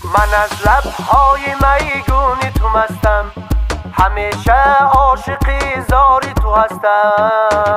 من از لبهای میگونی تو مستم، همیشه عاشقی زاری تو هستم.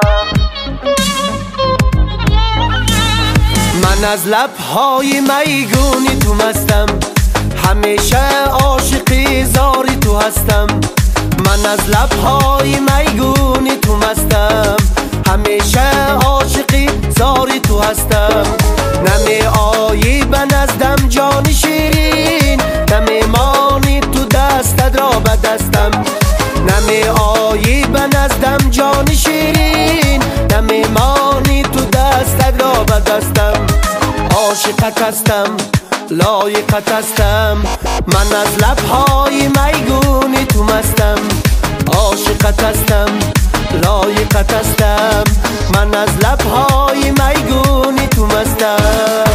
من از لبهای میگونی تو مستم، همیشه عاشقی زاری تو هستم. من از لبهای میگونی تو مستم، همیشه عاشقی زاری تو هستم. نمی آیی به نزدم جان شیرین، نمی مانی تو دستت را به دستم. نمی آیی به نزدم جان شیرین، نمی مانی تو دستت را به دستم. عاشقت هستم، لایقت هستم، من از لبهای میگونی تو مستم. عاشقت هستم، لایقت هستم، من از لبهای میگونی تو مستم.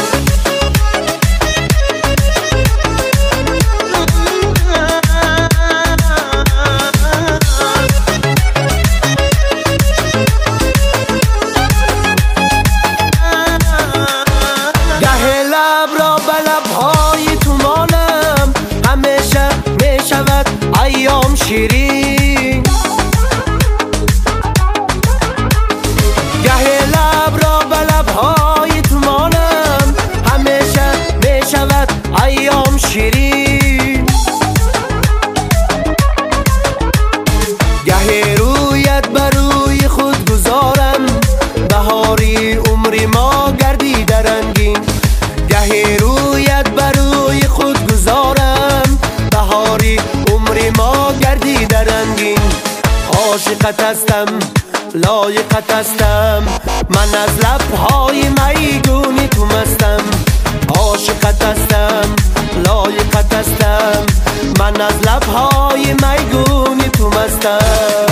گه لب را به لبهای تو مانم، همیشه می شود ایام شیرین. گه لب را به لبهای تو مانم، همیشه می شود ایام شیرین. گه رویت بر روی خود گذارم، بهاری عمری ما گردیده رنگین. گه رویت بر روی خود گذارم، بهاری عمری ما گردیده رنگین. عاشقت هستم، لایقت هستم، من از لبهای میگونی تو مستم. عاشقت هستم، لایقت هستم، من از لبهای میگونی تو مستم.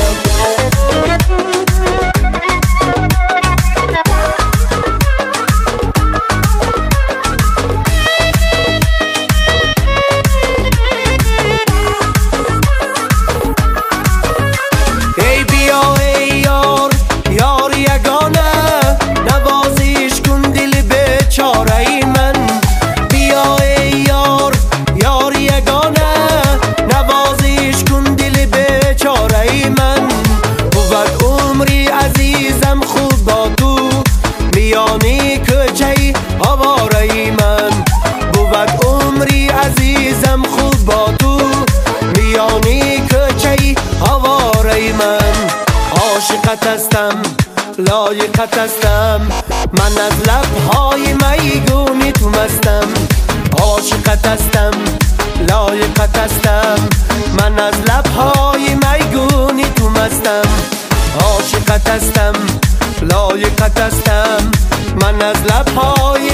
میانی کجای آواره من، بود عمری عزیزم خوب با تو، میانی کجای آواره من. عاشقت هستم، لایقت هستم، من از لبهای میگونی تو مستم. عاشقت هستم، لایقت هستم، من از لبهای میگونی تو مستم. عاشقت هستم، لایقت هستم، من از لبهای